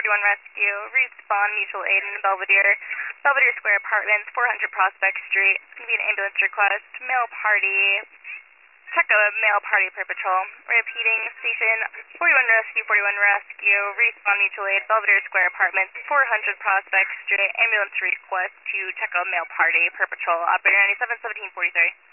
41 Rescue, Respawn Mutual Aid in Belvedere, Belvedere Square Apartments, 400 Prospect Street. It's going to be an ambulance request. Male party. Check a male party per patrol. Repeating, station 41 Rescue, Respawn Mutual Aid, Belvedere Square Apartments, 400 Prospect Street. Ambulance request to check a male party per patrol. Operator 97 1743.